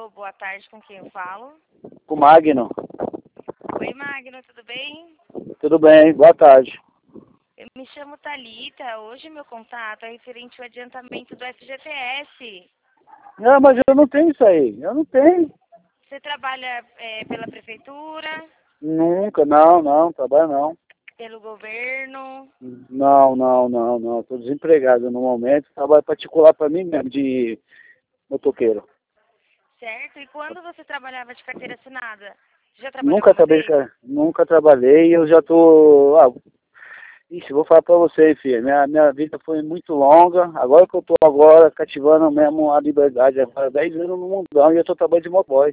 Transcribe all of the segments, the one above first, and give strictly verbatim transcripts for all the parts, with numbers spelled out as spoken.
Alô, boa tarde, com quem eu falo? Com o Magno. Oi, Magno, tudo bem? Tudo bem, boa tarde. Eu me chamo Thalita. Hoje meu contato é referente ao adiantamento do F G T S. Não, mas eu não tenho isso aí, eu não tenho. Você trabalha é, pela prefeitura, Nunca, não, não, trabalho não. pelo governo, Não, não, não, não, estou desempregado no momento, trabalho particular para mim mesmo, de motoqueiro. certo? E quando você trabalhava de carteira assinada? Você já trabalhou Nunca alguma trabalhei, vez? cara, nunca trabalhei, eu já tô, ah, ixi, vou falar para você, filha, minha, minha vida foi muito longa, agora que eu tô agora cativando mesmo a liberdade, agora dez anos no mundão e eu tô trabalhando de motoboy.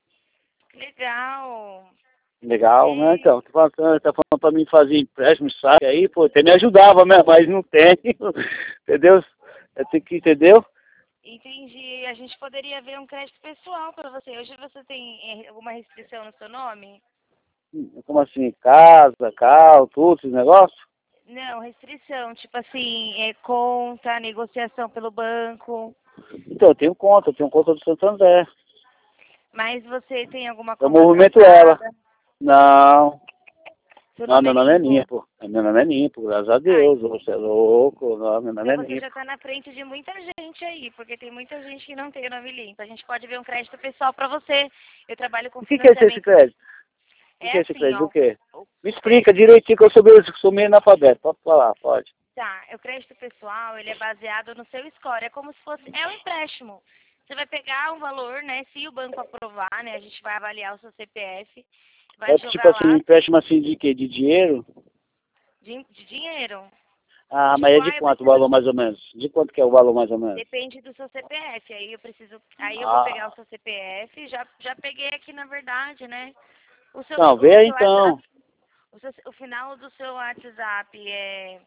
Legal. Legal, né? E, Então, tá falando, tá falando pra mim fazer empréstimo, sabe? Aí, pô, até me ajudava mesmo, mas não tem, entendeu? Eu tenho que, entendeu? entendi. A gente poderia ver um crédito pessoal para você. Hoje você tem é, alguma restrição no seu nome? Como assim? Casa, carro, tudo, esses negócios? Não, restrição, tipo assim, é, conta, negociação pelo banco. Então, eu tenho conta, eu tenho conta do Santander. Mas você tem alguma Eu conta movimento ela. traçada? Não, Seu não, nome é meu nome é limpo? limpo. Meu nome é limpo, graças a Ah, Deus. Você é louco, não, meu nome então é você já limpo. está na frente de muita gente aí, porque tem muita gente que não tem o nome limpo. A gente pode ver um crédito pessoal para você. Eu trabalho com O que, que é esse, esse financiamento. crédito? O que, É que é esse assim, crédito? ó. O quê? O Me o explica crédito, direitinho que eu sou meio, sou meio analfabeto. Pode falar, pode. tá, o crédito pessoal, ele é baseado no seu score. É como se fosse, é um empréstimo. Você vai pegar um valor, né? Se o banco aprovar, né? A gente vai avaliar o seu C P F, vai É tipo jogar assim, lá empréstimo assim de quê? De dinheiro? de, de dinheiro. Ah, mas Tipo, é de ah, eu quanto o preciso. valor mais ou menos? De quanto que é o valor mais ou menos? Depende do seu C P F. Aí eu preciso. Aí eu vou pegar o Ah, seu C P F. Já, já peguei aqui na verdade, né? O seu, não, vê o aí seu WhatsApp. então. O, seu, o final do seu WhatsApp é,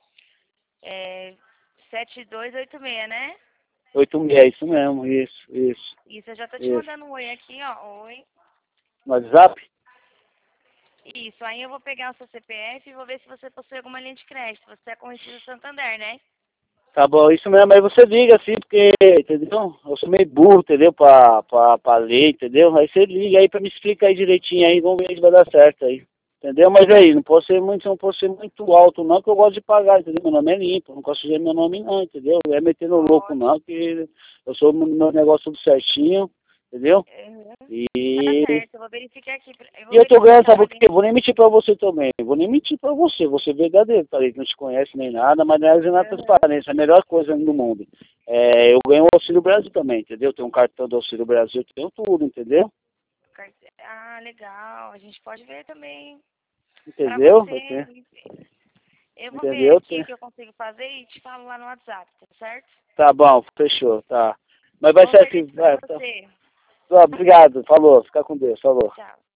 é sete dois oito seis, né? Oito mil, é isso mesmo, isso, isso, Isso, eu já tô te isso. mandando um oi aqui, ó. Oi. No WhatsApp? Isso, aí eu vou pegar o seu C P F e vou ver se você possui alguma linha de crédito. Você é corretido Santander, né? Tá bom, isso mesmo, aí você liga assim, porque, entendeu? Eu sou meio burro, entendeu? Pra, pra, pra ler, entendeu? Aí você liga aí pra me explicar aí direitinho aí, vamos ver se vai dar certo aí. Entendeu? Mas aí, não posso ser muito, não posso ser muito alto não, que eu gosto de pagar, entendeu? Meu nome é limpo, não posso dizer meu nome não, entendeu? Não é metendo louco Pode. não, que eu sou meu negócio tudo certinho, entendeu? Uhum. Tá E certo, eu vou verificar aqui. Eu E vou eu tô ganhando, verificar sabe uma por quê? linha. Eu vou nem mentir pra você também. Eu vou nem mentir pra você. Você é verdadeiro, tá aí, que não te conhece nem nada, mas não é na Uhum. transparência, é a melhor coisa do mundo. É, eu ganho o Auxílio Brasil também, entendeu? Tenho um cartão do Auxílio Brasil, tenho tudo, entendeu? Carte- Ah, legal. A gente pode ver também pra Entendeu? Eu você. tenho- Eu vou ver Entendeu? Eu aqui o tenho- que eu consigo fazer e te falo lá no WhatsApp, tá certo? Tá bom, fechou, tá. Mas vai Bom ser assim, serviço pra vai, tá. você. Tá, obrigado, falou, fica com Deus, falou. Tchau.